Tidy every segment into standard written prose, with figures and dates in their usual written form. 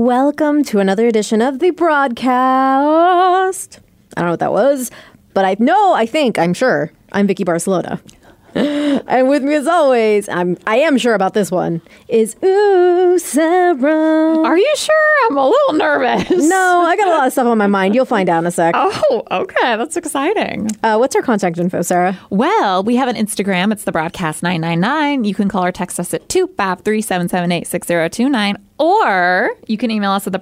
Welcome to another edition of the broadcast. I don't know what that was, but I'm sure. I'm Vicky Barcelona. And with me as always, I am sure about this one, is Sarah. Are you sure? I'm a little nervous. No, I got a lot of stuff on my mind. You'll find out in a sec. Oh, okay. That's exciting. What's our contact info, Sarah? Well, we have an Instagram. It's the Broadcast 999. You can call or text us at 253-778-6029. Or you can email us at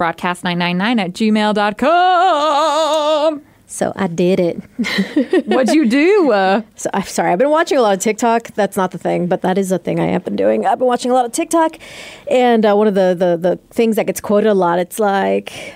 thebroadcast999@gmail.com. So I did it. What'd you do? So I'm sorry. I've been watching a lot of TikTok. That's not the thing, but that is a thing I have been doing. I've been watching a lot of TikTok, and one of the things that gets quoted a lot, it's like,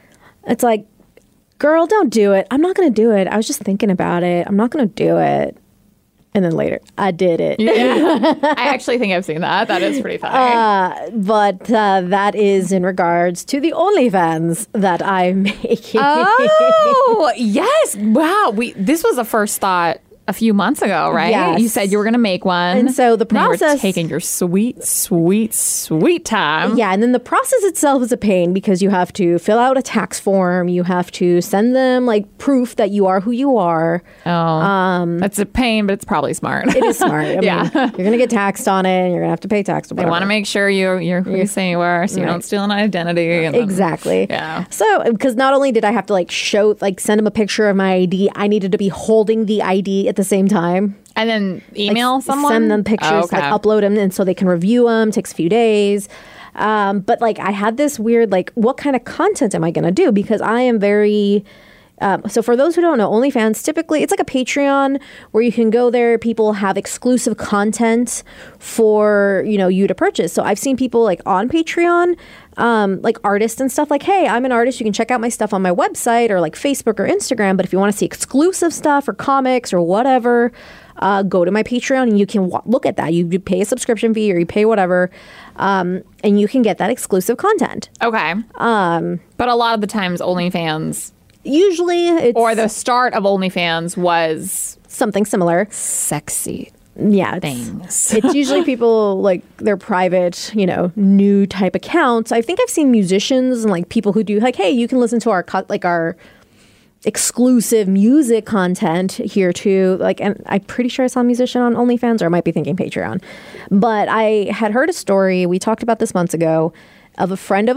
girl, don't do it. I'm not going to do it. I was just thinking about it. I'm not going to do it. And then later, I did it. Yeah. I actually think I've seen that. That is pretty funny. But that is in regards to the OnlyFans that I'm making. Oh, yes. Wow. This was a first thought a few months ago, right? Yes. You said you were going to make one. And so the process... You were taking your sweet, sweet, sweet time. Yeah, and then the process itself is a pain because you have to fill out a tax form. You have to send them, proof that you are who you are. Oh, that's a pain, but it's probably smart. It is smart. I mean, you're going to get taxed on it, and you're going to have to pay tax. They want to make sure you're who you say you are, so you don't steal an identity. And exactly. Yeah. So, because not only did I have to, send them a picture of my ID, I needed to be holding the ID at the same time. And then email someone? Send them pictures, upload them, and so they can review them. Takes a few days. But I had this weird, what kind of content am I going to do? Because I am very... so for those who don't know, OnlyFans, typically, it's like a Patreon where you can go there. People have exclusive content for, you to purchase. So I've seen people on Patreon, artists and stuff hey, I'm an artist. You can check out my stuff on my website or Facebook or Instagram. But if you want to see exclusive stuff or comics or whatever, go to my Patreon and you can look at that. You pay a subscription fee or you pay whatever, and you can get that exclusive content. Okay. But a lot of the times OnlyFans... Usually it's... Or the start of OnlyFans was... something similar. Sexy. Yeah. Things. It's usually people, their private, nude type accounts. I think I've seen musicians and, people who do, hey, you can listen to our exclusive music content here too. And I'm pretty sure I saw a musician on OnlyFans, or I might be thinking Patreon. But I had heard a story, we talked about this months ago, of a friend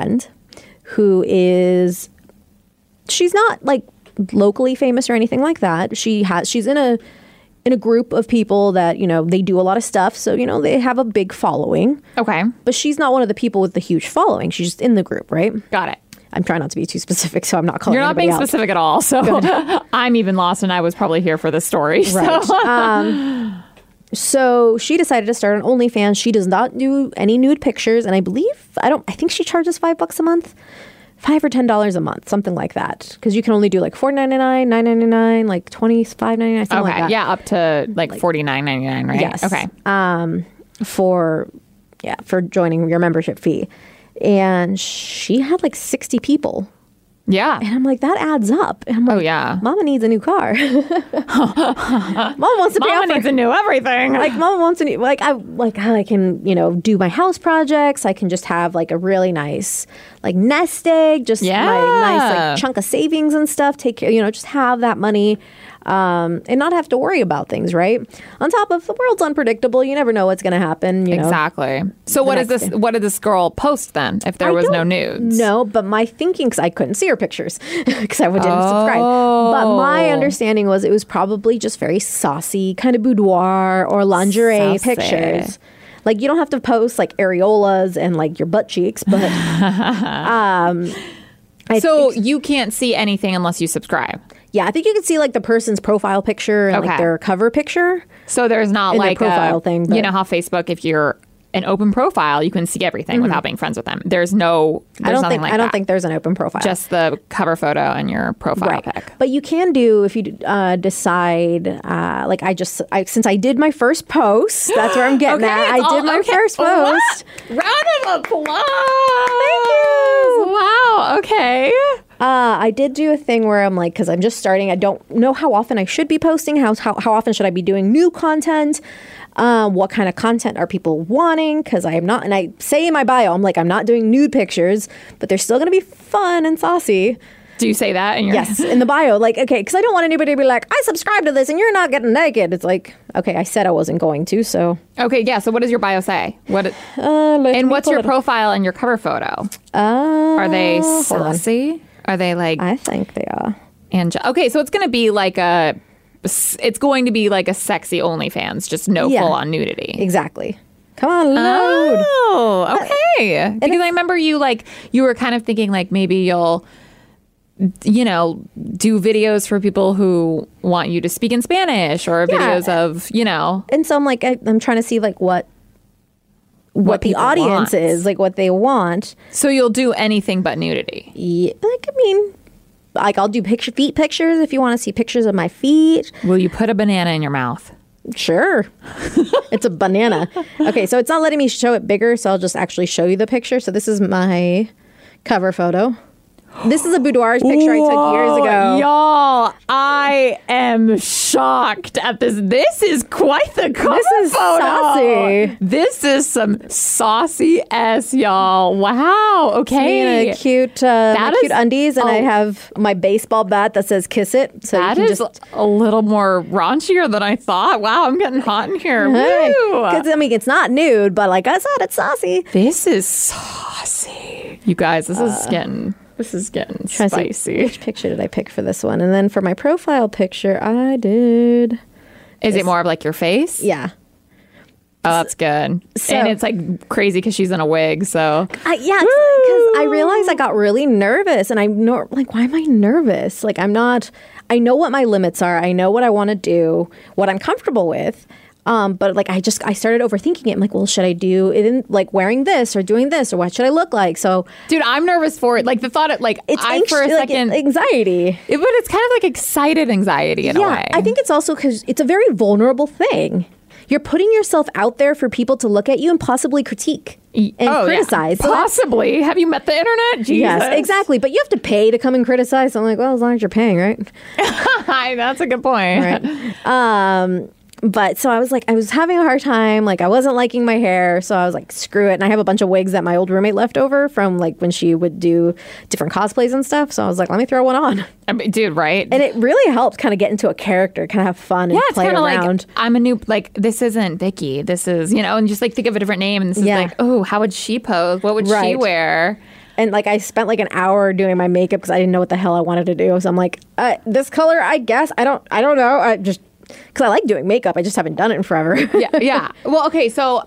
who is... She's not locally famous or anything like that. She's in a group of people that, they do a lot of stuff. So, they have a big following. Okay. But she's not one of the people with the huge following. She's just in the group, right? Got it. I'm trying not to be too specific, so I'm not calling anybody out. You're not being specific at all. So I'm even lost, and I was probably here for this story. Right. So. So she decided to start an OnlyFans. She does not do any nude pictures. And I think she charges $5 a month. $5 or $10 a month, something like that. Because you can only do $4.99, $9.99, $25.99, something like that. Yeah, up to $49.99, right? Yes. Okay. For joining your membership fee. And she had 60 people. Yeah. And I'm that adds up. And I'm oh, yeah. Mama needs a new car. Mama wants to pay Mama needs a new everything. Mama wants a new, I can, do my house projects. I can just have a really nice, nest egg, just my nice, chunk of savings and stuff. Take care, just have that money. And not have to worry about things, right? On top of the world's unpredictable. You never know what's going to happen. Exactly. So what did this girl post then if there was no nudes? No, but my thinking, because I couldn't see her pictures because I didn't subscribe. But my understanding was it was probably just very saucy kind of boudoir or lingerie pictures. You don't have to post areolas and your butt cheeks, but... you can't see anything unless you subscribe. Yeah, I think you can see the person's profile picture and their cover picture. So there's not a profile thing. But... You know how Facebook, if you're an open profile, you can see everything without being friends with them. There's no. I don't think there's an open profile. Just the cover photo and your profile pic. But you can do if you decide. Since I did my first post, that's where I'm getting at. I did my first post. Round of applause! Thank you. Wow. Okay. I did do a thing where I'm because I'm just starting. I don't know how often I should be posting. How often should I be doing new content? What kind of content are people wanting? Because I am not, and I say in my bio, I'm like, I'm not doing nude pictures, but they're still going to be fun and saucy. Do you say that in your Yes, in the bio. Like, okay, because I don't want anybody to be like, I subscribe to this and you're not getting naked. It's like, okay, I said I wasn't going to, so. Okay, yeah. So what does your bio say? Let And me what's pull your it up. profile and your cover photo? Are they Hold on. saucy? Are they like I think they are. Okay, so it's going to be like a sexy OnlyFans, just no Yeah. full on nudity. Exactly. Come on, load. Oh, okay. Because I remember you were kind of thinking like maybe you'll, do videos for people who want you to speak in Spanish or videos of, And so I'm like, I'm trying to see like what the people audience want. is, like what they want. So you'll do anything but nudity. Yeah, like, I mean, like I'll do feet pictures if you want to see pictures of my feet. Will you put a banana in your mouth? Sure. It's a banana. Okay, so it's not letting me show it bigger, so I'll just actually show you the picture. So this is my cover photo. This is a boudoir picture I took years ago. Y'all, I am shocked at this. This is quite the cover This is photo. saucy. This is some saucy ass, y'all. Wow. Okay. Me in a cute, my is- cute undies, and I oh. have my baseball bat that says "Kiss It." So That you can is just a little more raunchier than I thought. Wow, I'm getting hot in here. Woo. because I mean it's not nude, but like I said, it's saucy. This is saucy. You guys, this is getting Trying to see spicy. which picture did I pick for this one? And then for my profile picture, I did. Is it more of like your face? Yeah. Oh, that's good. So- and it's like crazy because she's in a wig. So Yeah, because I realized I got really nervous, and I'm like, why am I nervous? Like, I'm not. I know what my limits are. I know what I want to do, what I'm comfortable with. But like, I started overthinking it. I'm like, well, should I do it in like wearing this or doing this, or what should I look like? So dude, I'm nervous for it. Like the thought of like it's I for a like, second, anxiety. but it's kind of like excited anxiety in a way. I think it's also because it's a very vulnerable thing. You're putting yourself out there for people to look at you and possibly critique and criticize. Yeah. So that's- Possibly. Have you met the internet? Jesus. Yes, exactly. But you have to pay to come and criticize. So I'm like, well, as long as you're paying, right? Hi, that's a good point. Right. But so I was having a hard time. Like I wasn't liking my hair. So I was like, screw it. And I have a bunch of wigs that my old roommate left over from like when she would do different cosplays and stuff. So I was like, let me throw one on. I mean, dude, right? And it really helped kind of get into a character, kind of have fun and Yeah, it's play kind of around. like I'm a new this isn't Vicky. This is and just like think of a different name, and this is Yeah. like, oh, how would she pose? What would she Right. wear? And like I spent like an hour doing my makeup because I didn't know what the hell I wanted to do. So I'm like, this color, I guess. I don't know. I just because I like doing makeup. I just haven't done it in forever. Yeah. Well, okay, so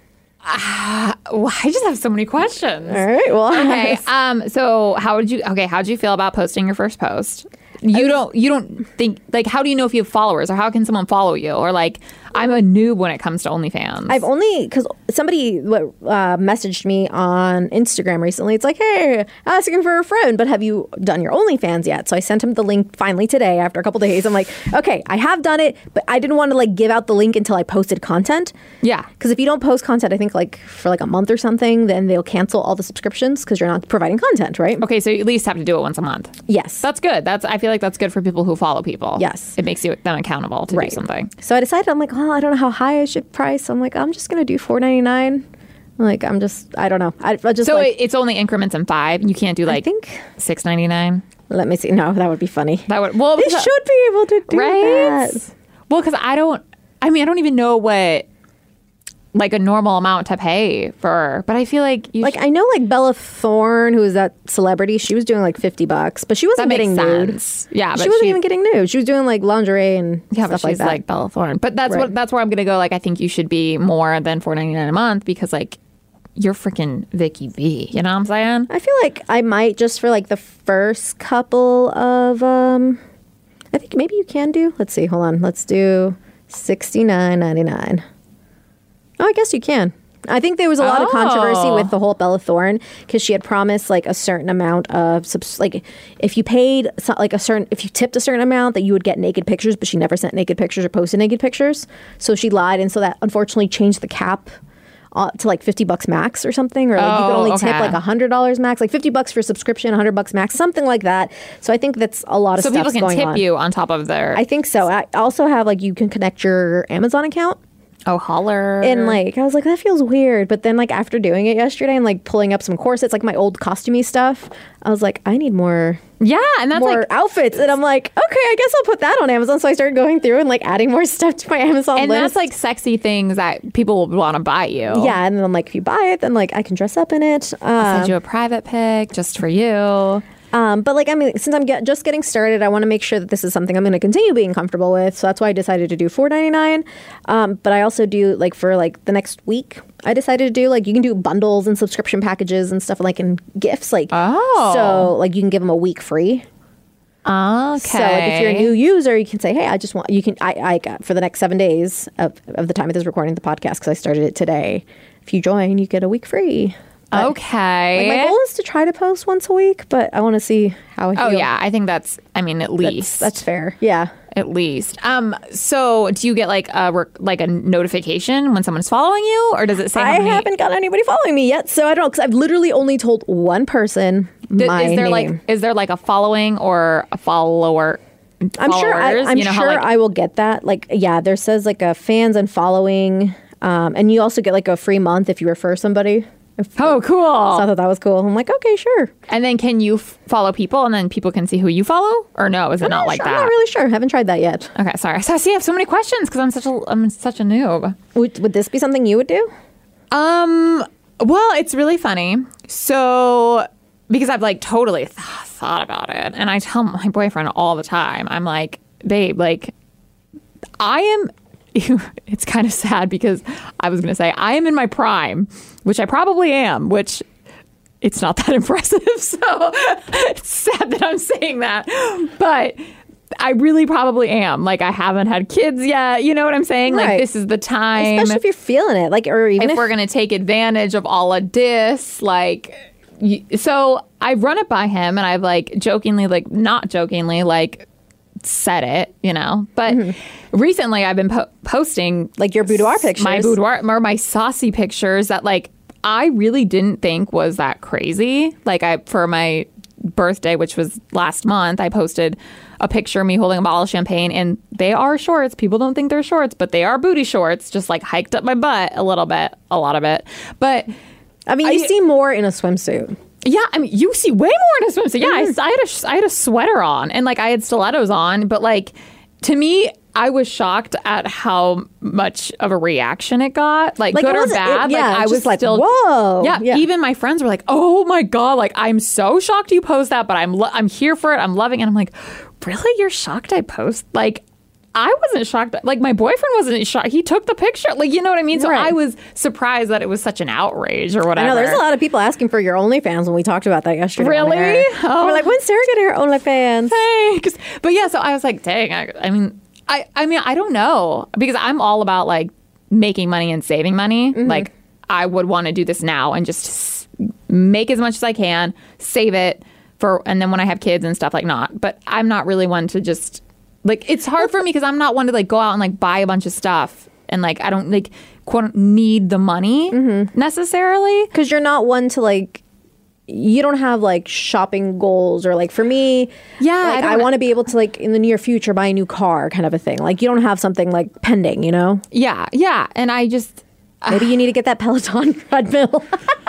I just have so many questions. All right. Well, Okay. So how'd you feel about posting your first post? You don't think like how do you know if you have followers or how can someone follow you or like I'm a noob when it comes to OnlyFans. I've only because somebody messaged me on Instagram recently. It's like, hey, asking for a friend, but have you done your OnlyFans yet? So I sent him the link finally today after a couple days. I'm like, okay, I have done it, but I didn't want to like give out the link until I posted content. Yeah. Because if you don't post content, I think like for like a month or something, then they'll cancel all the subscriptions because you're not providing content, right? Okay, so you at least have to do it once a month. Yes. That's good. I feel like that's good for people who follow people. Yes. It makes them accountable to do something. So I decided, I'm like, well, I don't know how high I should price. I'm like, I'm just going to do $4.99. Like, I don't know. I just So like, it's only increments in 5. You can't do like I think, $6.99. let me see. No, that would be funny. That would They should be able to do right. that. Well, because I don't even know what like a normal amount to pay for, but I feel like Like, I know like Bella Thorne, who is that celebrity, she was doing like $50, but she wasn't that makes getting nude. sense. Yeah, but She wasn't even getting nude. She was doing like lingerie and yeah, but stuff like she's that. like Bella Thorne. But that's Right. that's where I'm gonna go. Like, I think you should be more than $4.99 a month because like you're freaking Vicky B. You know what I'm saying? I feel like I might just for like the first couple of I think maybe you can do. Let's see. Hold on. Let's do $69.99. Oh, I guess you can. I think there was a lot of controversy with the whole Bella Thorne because she had promised like a certain amount of like if you paid like if you tipped a certain amount that you would get naked pictures, but she never sent naked pictures or posted naked pictures. So she lied, and so that unfortunately changed the cap to like $50 max or something, or like you could only tip like $100 max, like $50 for subscription, $100 max, something like that. So I think that's a lot of So stuff people can going tip on. you on top of their. I think so. I also have like you can connect your Amazon account. Oh, holler. And like I was like, that feels weird. But then like after doing it yesterday and like pulling up some corsets, like my old costumey stuff, I was like, I need more and that's more like outfits. And I'm like, okay, I guess I'll put that on Amazon. So I started going through and like adding more stuff to my Amazon and list. that's like sexy things that people would want to buy you. Yeah, and then I'm like, if you buy it, then like I can dress up in it. I'll send you a private pic just for you. But like, I mean, since I'm just getting started, I want to make sure that this is something I'm going to continue being comfortable with. So that's why I decided to do $4.99. But I also do like for like the next week, I decided to do like you can do bundles and subscription packages and stuff like in gifts. Like, so like you can give them a week free. Okay. So like if you're a new user, you can say, hey, I just want, you can, I got for the next 7 days of the time of this recording the podcast, because I started it today. If you join, you get a week free. But, okay. like, my goal is to try to post once a week, but I want to see how I feel. Oh yeah, I think that's. I mean, at least That's fair. Yeah. At least. So do you get like a notification when someone's following you, or does it say? I haven't got anybody following me yet, so I don't know, because I've literally only told one person my is there name. Is there like a following or a follower? I'm sure. I'm You know sure how, like, I will get that. Like, yeah, there says like a fans and following, and you also get like a free month if you refer somebody. Oh, cool. So I thought that was cool. I'm like, okay, sure. And then can you follow people, and then people can see who you follow, or no? Is it not like sure. that? I'm not really sure. Haven't tried that yet. Okay, sorry. So I see I have so many questions because I'm such a noob. Would this be something you would do? Well, it's really funny. So because I've like totally thought about it, and I tell my boyfriend all the time, I'm like, babe, like I am. It's kind of sad because I was going to say I am in my prime, which I probably am, which it's not that impressive. So it's sad that I'm saying that, but I really probably am. Like, I haven't had kids yet. You know what I'm saying? Right. Like, this is the time. Especially if you're feeling it. Like, or even if we're going to take advantage of all of this, like, so I run it by him, and I've like jokingly, like not jokingly, like said it, you know, but recently I've been posting like your boudoir pictures, my boudoir or my saucy pictures that like I really didn't think was that crazy. Like, for my birthday, which was last month, I posted a picture of me holding a bottle of champagne, and they are shorts. People don't think they're shorts, but they are booty shorts, just like hiked up my butt a little bit, a lot of it. But I mean, you see more in a swimsuit. Yeah, I mean, you see way more in a swimsuit. Yeah, I had a sweater on, and like I had stilettos on, but like to me, I was shocked at how much of a reaction it got, like good or bad. I was like, still, whoa. Yeah, even my friends were like, "Oh my god!" Like, I'm so shocked you post that, but I'm here for it. I'm loving it. And I'm like, really? You're shocked I post? Like, I wasn't shocked. Like, my boyfriend wasn't shocked. He took the picture. Like, you know what I mean? So right. I was surprised that it was such an outrage or whatever. I know there's a lot of people asking for your OnlyFans when we talked about that yesterday. Really? Oh. We're like, when's Sarah getting her OnlyFans? Thanks. But yeah, so I was like, dang. I mean, I don't know, because I'm all about like making money and saving money. Like, I would want to do this now and just make as much as I can, save it and then when I have kids and stuff, like not. But I'm not really one to just. Like, it's hard for me because I'm not one to like go out and like buy a bunch of stuff, and like I don't like quote need the money necessarily, because you're not one to like, you don't have like shopping goals, or like for me, like, I want to be able to like in the near future buy a new car kind of a thing. Like, you don't have something like pending, you know? Yeah, and I just maybe you need to get that Peloton treadmill.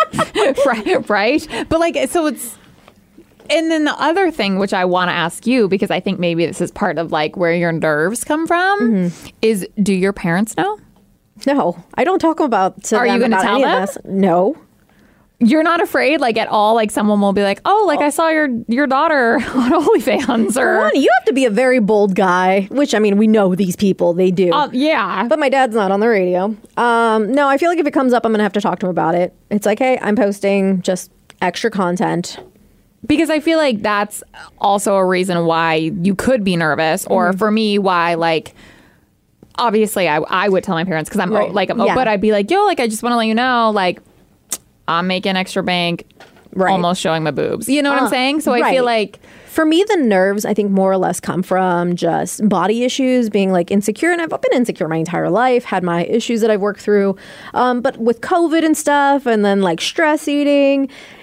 right, but like so it's. And then the other thing, which I want to ask you, because I think maybe this is part of like where your nerves come from, is do your parents know? No, I don't talk about to Are them you going to about tell any them? of this. No. You're not afraid, like, at all? Like, someone will be like, oh, like, I saw your daughter on OnlyFans, or... Come on, you have to be a very bold guy, which, I mean, we know these people, they do. Yeah. But my dad's not on the radio. No, I feel like if it comes up, I'm going to have to talk to him about it. It's like, hey, I'm posting just extra content. Because I feel like that's also a reason why you could be nervous, or for me, why, like, obviously I would tell my parents because I'm like, but I'd be like, yo, like, I just want to let you know, like, I'm making extra bank, almost showing my boobs. You know what I'm saying? So I feel like... For me, the nerves, I think, more or less come from just body issues, being like insecure. And I've been insecure my entire life, had my issues that I've worked through. But with COVID and stuff, and then like stress eating,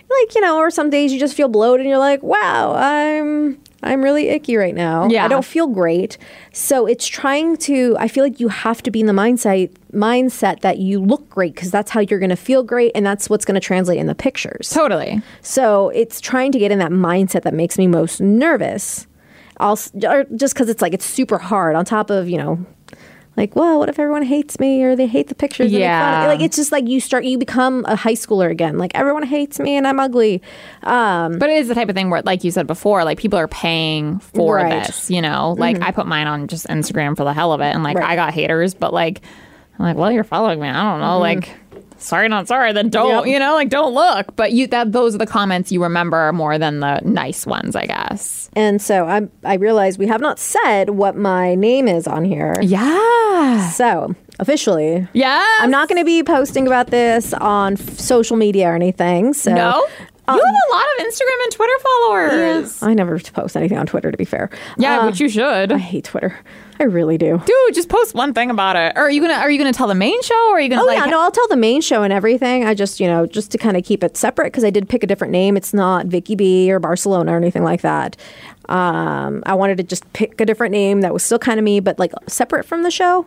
like, you know, or some days you just feel bloated and you're like, wow, I'm really icky right now. Yeah. I don't feel great. So it's trying to, I feel like you have to be in the mindset that you look great because that's how you're going to feel great and that's what's going to translate in the pictures. Totally. So it's trying to get in that mindset that makes me most nervous. Or just because it's like, it's super hard on top of, you know, like, well, what if everyone hates me or they hate the pictures? And make fun of like, it's just like you become a high schooler again. Like, everyone hates me and I'm ugly. But it is the type of thing where, like you said before, like people are paying for Right. this, you know? Like I put mine on just Instagram for the hell of it and like Right. I got haters, but like, I'm like, well, you're following me. I don't know. Like, sorry, not sorry. Then don't, Yep. you know, like don't look. But those are the comments you remember more than the nice ones, I guess. And so I realized we have not said what my name is on here. Yeah. So officially, Yeah. I'm not going to be posting about this on social media or anything. So No. You have a lot of Instagram and Twitter followers. I never post anything on Twitter, to be fair. Yeah, which you should. I hate Twitter. I really do. Dude, just post one thing about it. Or are you gonna tell the main show, or are you gonna Oh like? yeah, no, I'll tell the main show and everything. I just, you know, just to kind of keep it separate because I did pick a different name. It's not Vicky B or Barcelona or anything like that. I wanted to just pick a different name that was still kind of me, but like separate from the show.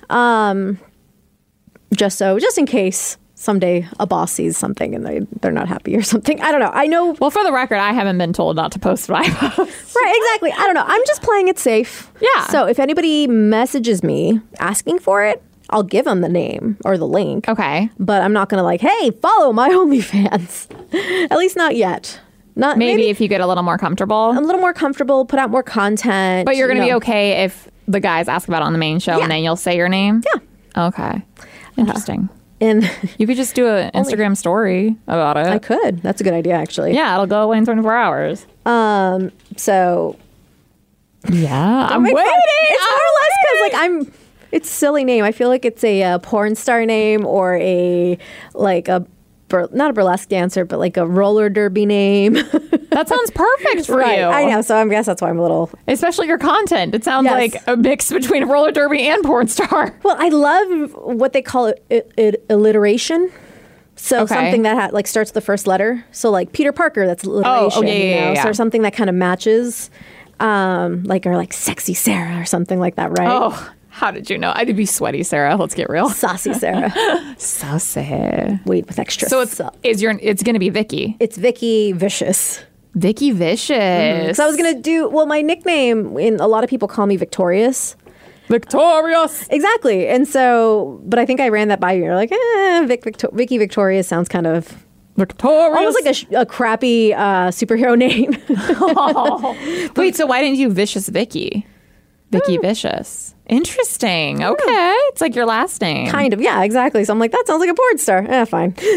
Just in case someday a boss sees something and they're not happy or something. I don't know. I know. Well, for the record, I haven't been told not to post what I post. Right, exactly. I don't know. I'm just playing it safe. Yeah. So if anybody messages me asking for it, I'll give them the name or the link. Okay. But I'm not going to like, hey, follow my OnlyFans. At least not yet. Not Maybe if you get a little more comfortable. a little more comfortable, put out more content. But you're going to you be know. okay if the guys ask about it on the main show Yeah. and then you'll say your name? Yeah. Okay. Interesting. And You could just do an Instagram story about it. I could. That's a good idea, actually. Yeah, it'll go away in 24 hours. So Yeah, I'm make waiting. fun. It's more or less because waiting. like it's a silly name. I feel like it's a porn star name or not a burlesque dancer, but like a roller derby name. That sounds perfect for Right. you. I know. So I guess that's why I'm a little. Especially your content. It sounds Yes. like a mix between a roller derby and porn star. Well, I love what they call alliteration. So Okay. something that like starts with the first letter. So like Peter Parker, that's alliteration. yeah, you know? yeah. So something that kind of matches, like sexy Sarah or something like that, right? Oh, how did you know? I'd be sweaty, Sarah. Let's get real. Saucy Sarah. Saucy. Wait with extra. So it's going to be Vicky. It's Vicky Vicious. Vicky Vicious. So I was gonna do my nickname. A lot of people call me Victorious. Victorious. Exactly, and so, but I think I ran that by you. You're like, Vicky Victorious sounds kind of Victorious. almost like a crappy superhero name. Wait, so why didn't you Vicious Vicky? Vicky Vicious. Interesting. Okay. It's like your last name. Kind of, yeah, exactly. So I'm like, that sounds like a porn star. Fine. But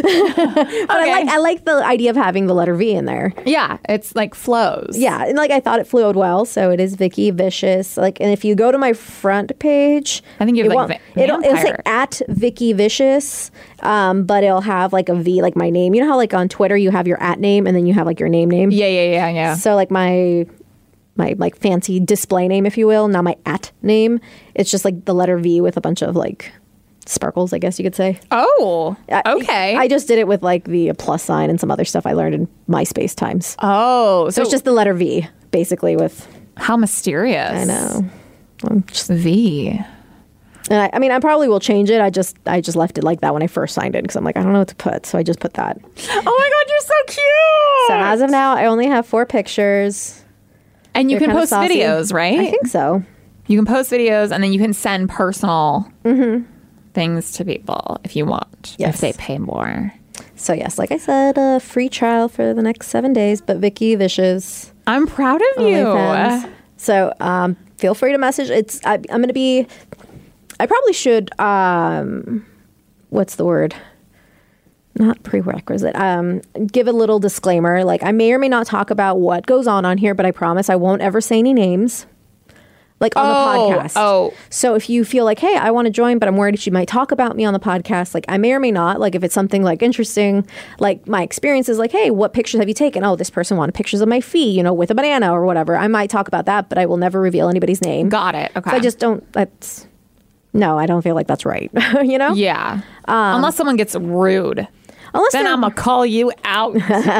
I like the idea of having the letter V in there. Yeah, it's like flows. Yeah, and like I thought it flowed well, so it is Vicky Vicious. Like, and if you go to my front page, I think you have, it like, won't- vampire. it'll say at Vicky Vicious, but it'll have like a V, like my name. You know how like on Twitter you have your at name and then you have like your name. Yeah. So like my like fancy display name, if you will, not my at name. It's just like the letter V with a bunch of like sparkles, I guess you could say. Oh, okay. I just did it with like the plus sign and some other stuff I learned in MySpace times. Oh, So it's just the letter V, basically. With how mysterious. I know. I'm just, V. and I mean, I probably will change it. I just left it like that when I first signed it because I'm like, I don't know what to put, so I just put that. Oh my God, you're so cute. So as of now, I only have 4 pictures. And you They're can kinda post saucy. videos, right? I think so. You can post videos and then you can send personal things to people if you want. Yes. If they pay more. So yes, like I said, a free trial for the next 7 days. But Vicky Vicious. I'm proud of you. OnlyFans. So feel free to message. I'm going to be. I probably should. What's the word? Not prerequisite. Give a little disclaimer. Like I may or may not talk about what goes on here, but I promise I won't ever say any names. Like on the podcast. Oh. So if you feel like, hey, I want to join, but I'm worried she might talk about me on the podcast, like I may or may not. Like if it's something like interesting, like my experiences, like, hey, what pictures have you taken? Oh, this person wanted pictures of my feet, with a banana or whatever. I might talk about that, but I will never reveal anybody's name. Got it. Okay. So I just don't. No, I don't feel like that's right. Yeah. Unless someone gets rude. Unless Then I'm going to call you out.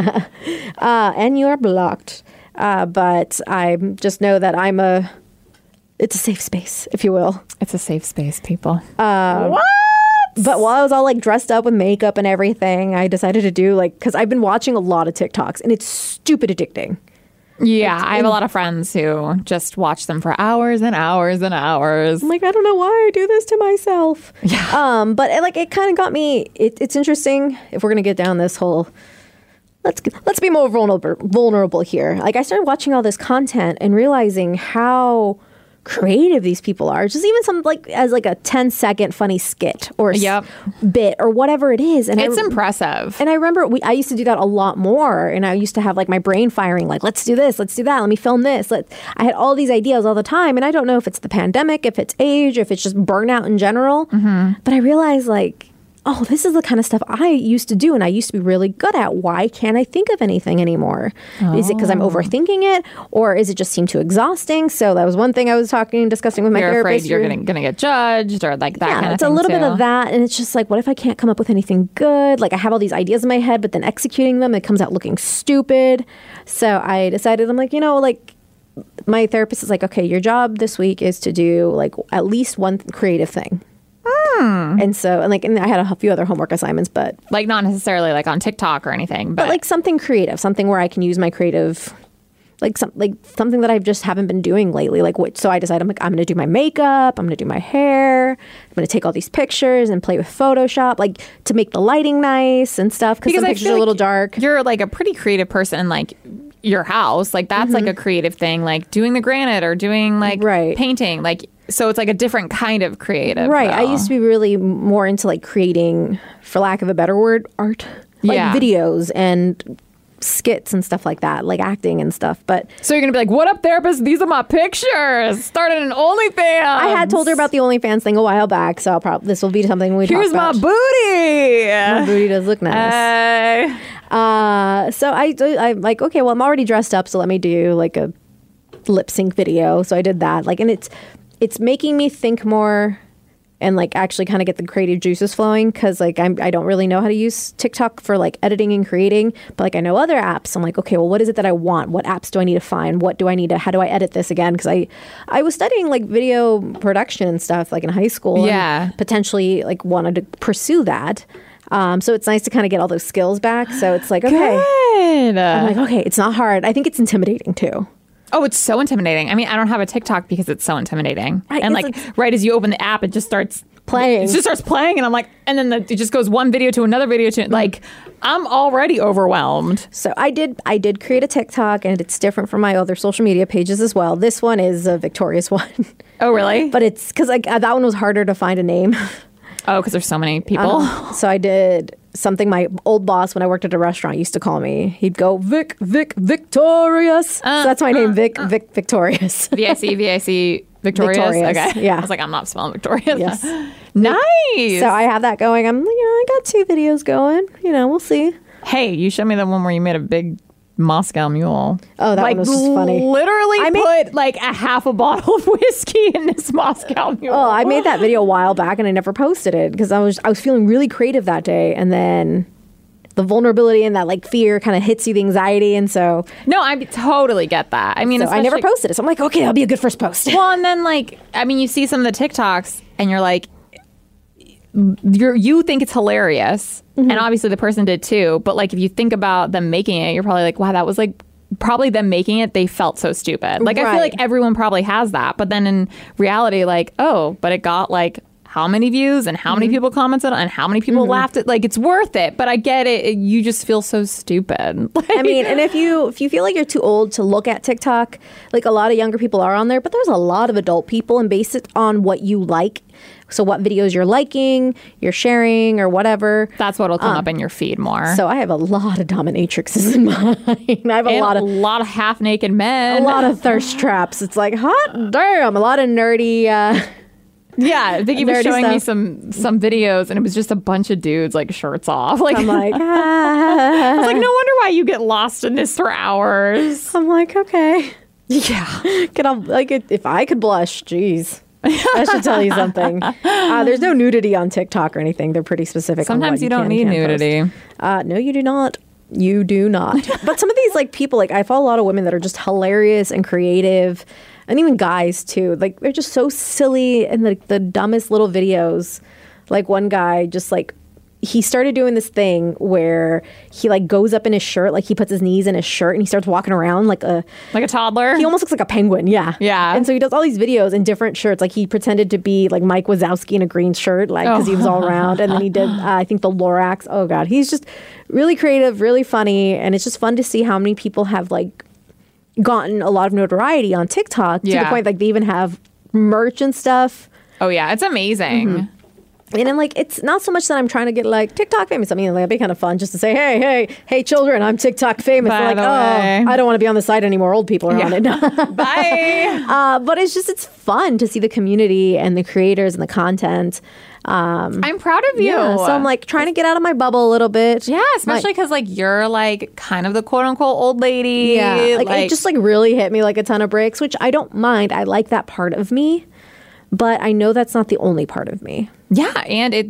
and you are blocked. But I just know that it's a safe space, if you will. It's a safe space, people. What? But while I was all like dressed up with makeup and everything, I decided to do because I've been watching a lot of TikToks and it's stupid addicting. Yeah, I have a lot of friends who just watch them for hours and hours and hours. I'm like, I don't know why I do this to myself. Yeah. But it kind of got me. It's interesting if we're gonna get down this whole. Let's be more vulnerable here. Like I started watching all this content and realizing how creative these people are. Just even some as a 10-second funny skit or bit or whatever it is. And it's impressive. And I remember I used to do that a lot more. And I used to have my brain firing, let's do this, let's do that, let me film this. I had all these ideas all the time. And I don't know if it's the pandemic, if it's age, if it's just burnout in general. Mm-hmm. But I realized oh, this is the kind of stuff I used to do and I used to be really good at. Why can't I think of anything anymore? Oh. Is it because I'm overthinking it, or is it just seem too exhausting? So that was one thing I was discussing with my therapist. You're afraid you're going to get judged or that kind of thing. Yeah, it's a little bit of that. And it's just what if I can't come up with anything good? I have all these ideas in my head, but then executing them, it comes out looking stupid. So I decided, I'm my therapist is okay, your job this week is to do at least one creative thing. And so, and I had a few other homework assignments, but not necessarily on TikTok or anything, but something creative, something where I can use my creative, something that I just haven't been doing lately. So I decided I'm going to do my makeup, I'm going to do my hair, I'm going to take all these pictures and play with Photoshop, to make the lighting nice and stuff. Because some pictures are a little dark. You're a pretty creative person in your house. That's a creative thing, doing the granite or doing painting, so it's a different kind of creative. Right. Though. I used to be really more into creating, for lack of a better word, art. Videos and skits and stuff like that, acting and stuff. But so you're going to be what up, therapist? These are my pictures. Started an OnlyFans. I had told her about the OnlyFans thing a while back, so this will be something we talk about. Here's my booty. My booty does look nice. So I'm okay, well, I'm already dressed up, so let me do a lip sync video. So I did that. And it's making me think more and actually kind of get the creative juices flowing, because I don't really know how to use TikTok for editing and creating, but I know other apps. I'm okay, well, what is it that I want? What apps do I need to find? What do I need to, how do I edit this again? Because I was studying video production and stuff in high school. Yeah. And potentially wanted to pursue that. So it's nice to kind of get all those skills back. So it's okay. Good. I'm okay, it's not hard. I think it's intimidating too. Oh, it's so intimidating. I mean, I don't have a TikTok because it's so intimidating. Right, and right as you open the app, it just starts playing. It just starts playing, and I'm and then it just goes one video to another video to I'm already overwhelmed. So I did create a TikTok, and it's different from my other social media pages as well. This one is a Victoria's one. Oh, really? But it's because that one was harder to find a name. Oh, because there's so many people. So I did something my old boss when I worked at a restaurant used to call me. He'd go, Victorious. So that's my name, Victorious. VIC, Victorious. Okay. Yeah. I was I'm not spelling Victorious. Yes. Nice. So I have that going. I got 2 videos going. We'll see. Hey, you showed me the one where you made a big Moscow Mule. Oh, that one was just funny. Literally put a half a bottle of whiskey in this Moscow Mule. Oh, I made that video a while back and I never posted it because I was feeling really creative that day, and then the vulnerability and that fear kind of hits you, the anxiety, and so no, I totally get that. I mean, so I never posted it. So I'm okay, that'll be a good first post. Well, and then you see some of the TikToks and you're you think it's hilarious, and obviously the person did too, but if you think about them making it, you're probably wow, that was probably them making it, they felt so stupid. I feel everyone probably has that, but then in reality, oh, but it got how many views and how many people commented and how many people laughed at, it's worth it. But I get it. You just feel so stupid. I mean, and if you feel you're too old to look at TikTok, a lot of younger people are on there, but there's a lot of adult people, and based it on what you like. So what videos you're liking, you're sharing, or whatever. That's what'll come up in your feed more. So I have a lot of dominatrixes in mine. I have a lot of half naked men. A lot of thirst traps. It's hot damn. A lot of nerdy. Yeah, I think he was showing me some videos, and it was just a bunch of dudes shirts off. I'm I was no wonder why you get lost in this for hours. I'm okay. Yeah. If I could blush, geez. I should tell you something. There's no nudity on TikTok or anything. They're pretty specific. Sometimes on what you don't need nudity. No, you do not. You do not. But some of these like people, like I follow a lot of women that are just hilarious and creative, and even guys too. Like they're just so silly and like the dumbest little videos. Like one guy just like he started doing this thing where he like goes up in his shirt, like he puts his knees in his shirt and he starts walking around like a toddler. He almost looks like a penguin, yeah. Yeah. And so he does all these videos in different shirts. Like he pretended to be like Mike Wazowski in a green shirt, like because he was all around. And then he did, I think the Lorax. Oh God, he's just really creative, really funny, and it's just fun to see how many people have like gotten a lot of notoriety on TikTok to the point like they even have merch and stuff. Oh yeah, it's amazing. Mm-hmm. And I'm like, it's not so much that I'm trying to get like TikTok famous. I mean, like, it'd be kind of fun just to say, hey, children, I'm TikTok famous. Like, I don't want to be on the site anymore. Old people are on it. Bye. But it's fun to see the community and the creators and the content. I'm proud of you. Yeah, so I'm like trying to get out of my bubble a little bit. Yeah, especially because like you're like kind of the quote unquote old lady. Yeah, like it just like really hit me like a ton of bricks, which I don't mind. I like that part of me. But I know that's not the only part of me. Yeah, and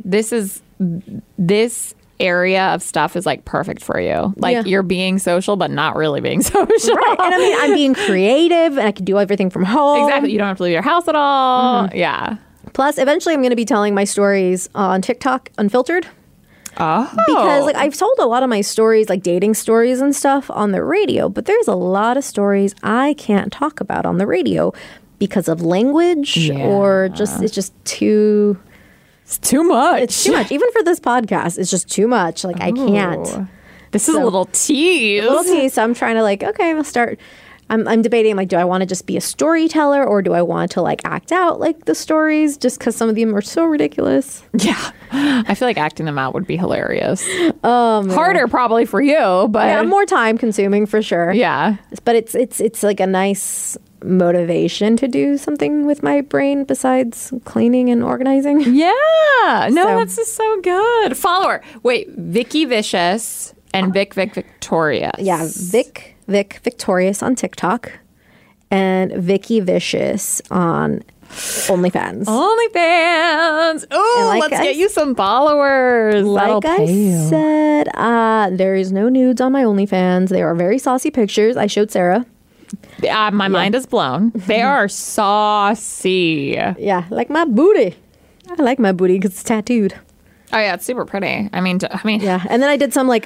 this area of stuff is like perfect for you. Like you're being social, but not really being social. Right. And I mean, I'm being creative and I can do everything from home. Exactly. You don't have to leave your house at all. Mm-hmm. Yeah. Plus, eventually I'm going to be telling my stories on TikTok unfiltered. Oh. Because like I've told a lot of my stories, like dating stories and stuff on the radio, but there's a lot of stories I can't talk about on the radio because of language or just it's just too... It's too much. It's too much. Even for this podcast, it's just too much. Like, I can't. This is a little tease. A little tease. So I'm trying to like, okay, I'll start... I'm debating, like, do I want to just be a storyteller or do I want to, like, act out, like, the stories just because some of them are so ridiculous? Yeah. I feel like acting them out would be hilarious. Harder probably for you, but... Yeah, more time-consuming for sure. Yeah. But it's like, a nice motivation to do something with my brain besides cleaning and organizing. Yeah. No, that's just so good. Follow her. Wait, Vicky Vicious and Vic Victorious. Yeah, Vic Victorious on TikTok and Vicky Vicious on OnlyFans. Oh, let's get you some followers. Like I said, there is no nudes on my OnlyFans. They are very saucy pictures. I showed Sarah. My mind is blown. They are saucy. Yeah, like my booty. I like my booty because it's tattooed. Oh yeah, it's super pretty. I mean, yeah. And then I did some like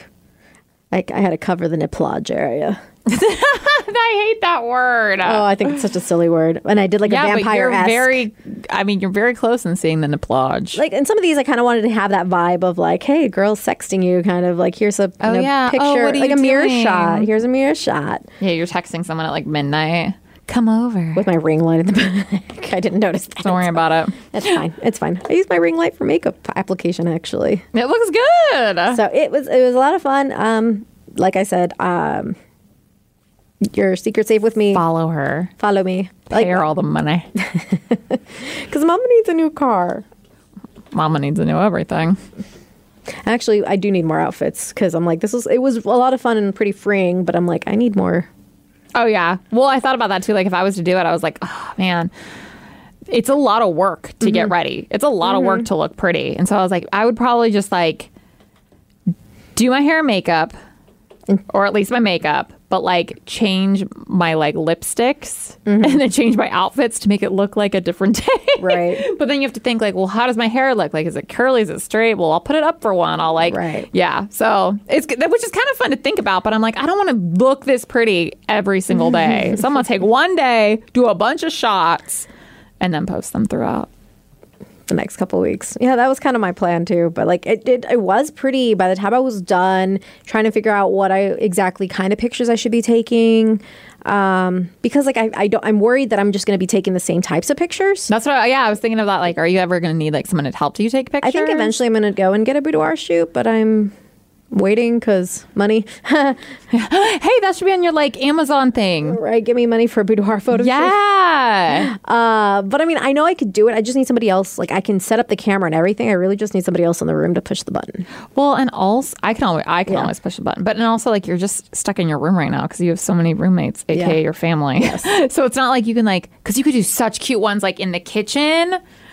I had to cover the nipplage area. I hate that word. Oh, I think it's such a silly word. And I did like a vampire-esque. You're very close in seeing the nipplage. Like in some of these, I kind of wanted to have that vibe of like, hey, girls sexting you, kind of like here's a picture, like a mirror shot. Here's a mirror shot. Yeah, you're texting someone at like midnight. Come over. With my ring light in the back. I didn't notice that. Don't worry about it. That's fine. It's fine. I use my ring light for makeup application, actually. It looks good. So it was a lot of fun. Like I said, your secret safe with me. Follow her. Follow me. Pay her all the money. Because Mama needs a new car. Mama needs a new everything. Actually, I do need more outfits because I'm like, it was a lot of fun and pretty freeing, but I'm like, I need more. Oh, yeah. Well, I thought about that too. Like, if I was to do it, I was like, oh, man, it's a lot of work to get ready. It's a lot of work to look pretty. And so I was like, I would probably just like do my hair and makeup, or at least my makeup, but like change my like lipsticks and then change my outfits to make it look like a different day. Right. But then you have to think like, well, how does my hair look? Like, is it curly? Is it straight? Well, I'll put it up for one. I'll like, yeah. So which is kind of fun to think about, but I'm like, I don't want to look this pretty every single day. So I'm going to take one day, do a bunch of shots, and then post them throughout the next couple of weeks. Yeah, that was kind of my plan too. But like it was pretty by the time I was done trying to figure out what exactly kind of pictures I should be taking. Because like I'm worried that I'm just going to be taking the same types of pictures. That's what I was thinking of that. Like, are you ever going to need like someone to help you take pictures? I think eventually I'm going to go and get a boudoir shoot, but I'm waiting because money. Hey, that should be on your like Amazon thing. Right, give me money for a boudoir photo shoot. Yeah. But I mean, I know I could do it. I just need somebody else. Like, I can set up the camera and everything. I really just need somebody else in the room to push the button. Well, and also I can always push the button. But and also like you're just stuck in your room right now because you have so many roommates, aka your family. Yes. So it's not like you can like, because you could do such cute ones like in the kitchen.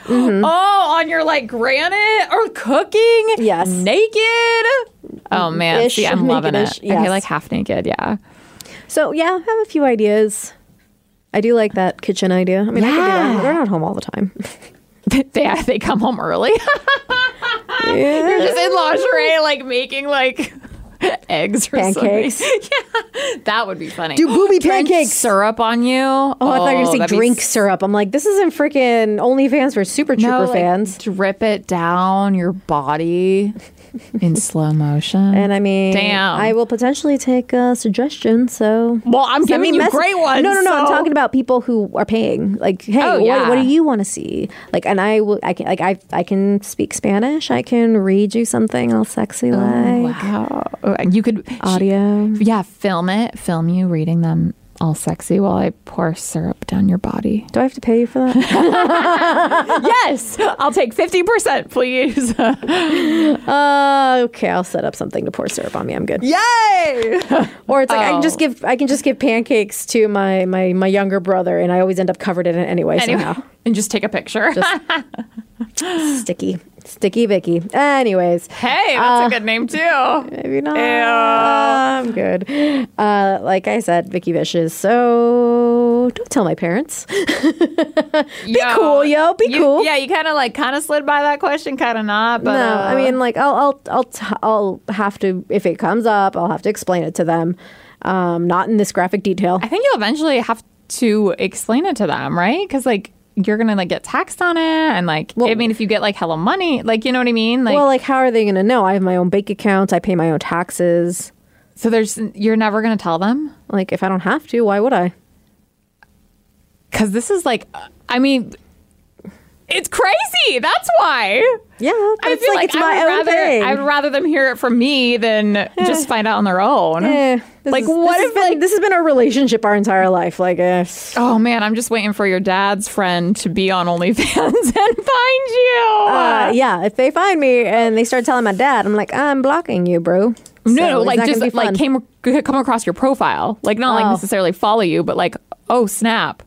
Oh, on your like granite or cooking? Yes. Naked? Oh man, Ish, see, I'm loving it. naked-ish, yes. Okay, like half naked, yeah. So yeah, I have a few ideas. I do like that kitchen idea. I mean, I could do Yeah. that. They're not home all the time. They come home early. You're just in lingerie, like making like eggs or Pancakes. something. Yeah, that would be funny. Do booby Drink pancakes. syrup on you. Oh, I thought you were going to say that'd be drink syrup. I'm like, this isn't freaking OnlyFans for Super Trooper No, like, fans. drip it down your body in slow motion. And I mean, Damn. I will potentially take suggestions. So, well, I'm send me giving you mess- great ones. No, I'm so- talking about people who are paying. Like, hey, Oh, yeah. what do you want to see? Like, and I can speak Spanish. I can read you something all sexy like Wow. You could audio. Yeah, film it. Film you reading them all sexy while I pour syrup down your body. Do I have to pay you for that? Yes, I'll take 50%, please. Okay, I'll set up something to pour syrup on me. I'm good. Yay! Or it's like I Oh. can just give pancakes to my younger brother, and I always end up covered in it anyway. Somehow. And just take a picture. Sticky Vicky. Anyways, Hey, that's a good name too. maybe not. Ew. I'm good. Like I said, Vicky Vicious. So don't tell my parents. Be cool, yo. Be cool. Yeah, you kind of slid by that question, kind of not. But No, I mean, like I'll have to, if it comes up, I'll have to explain it to them. Not in this graphic detail. I think you'll eventually have to explain it to them, right? Because like you're gonna like get taxed on it, and like I mean, if you get like hella money, like you know what I mean, like Well, like how are they going to know? I have my own bank account. I pay my own taxes. so you're never gonna tell them Like if I don't have to, why would I? because this is like, I mean, it's crazy. That's why. Yeah, but I it's feel like it's I my would own rather thing. I'd rather them hear it from me than just find out on their own. This has been a relationship our entire life. Like, Oh man, I'm just waiting for your dad's friend to be on OnlyFans and find you. yeah, if they find me and they start telling my dad, I'm like, I'm blocking you, bro. No, it's like not just gonna be like fun. come across your profile, like not like necessarily follow you, but like, oh snap,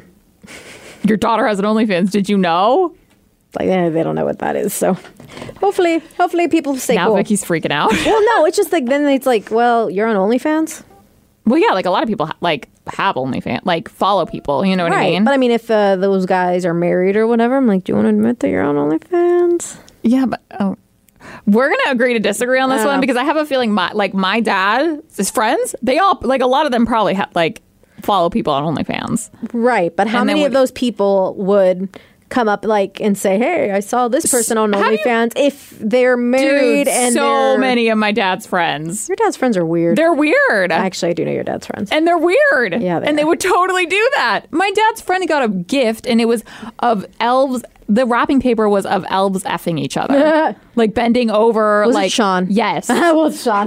your daughter has an OnlyFans. Did you know? Like they don't know what that is. So hopefully people say Now cool. Vicky's freaking out. Well, no, it's just like then it's like, well, you're on OnlyFans, Well, yeah, like a lot of people have OnlyFans, like follow people. You know what I mean? But I mean, if those guys are married or whatever, I'm like, do you want to admit that you're on OnlyFans? Yeah, but we're gonna agree to disagree on this Oh. one because I have a feeling my dad, his friends, they all like a lot of them probably follow people on OnlyFans. Right, but how And then many of those people would come up like and say, "Hey, I saw this person on How do you- OnlyFans"? If they're married Dude, and so they're- many of my dad's friends, your dad's friends are weird. they're weird. Actually, I do know your dad's friends. And they're weird. Yeah, they and they are. would totally do that. My dad's friend got a gift, and it was of elves. The wrapping paper was of elves effing each other, like bending over. Was like it Sean? Yes. Well, it's Sean.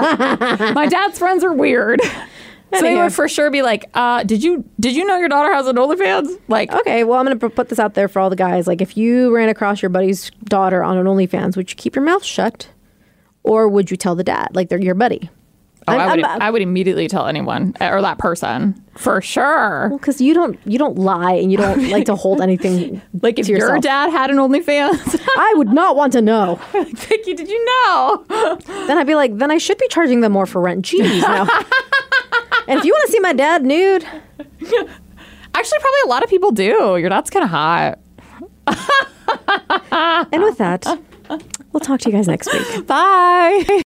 My dad's friends are weird. So they Anyhow. would for sure be like, did you know your daughter has an OnlyFans? Like, Okay, well, I'm going to put this out there for all the guys. Like, if you ran across your buddy's daughter on an OnlyFans, would you keep your mouth shut, or would you tell the dad, like they're your buddy? I would immediately tell anyone or that person for sure. Well, because you don't lie and you don't like to hold anything Like if to your yourself. dad had an OnlyFans, I would not want to know. Vicky, did you know? Then I'd be like, then I should be charging them more for rent. Jeez, no. And if you want to see my dad nude, Actually, probably a lot of people do. Your dad's kind of hot. and with that, we'll talk to you guys next week. Bye.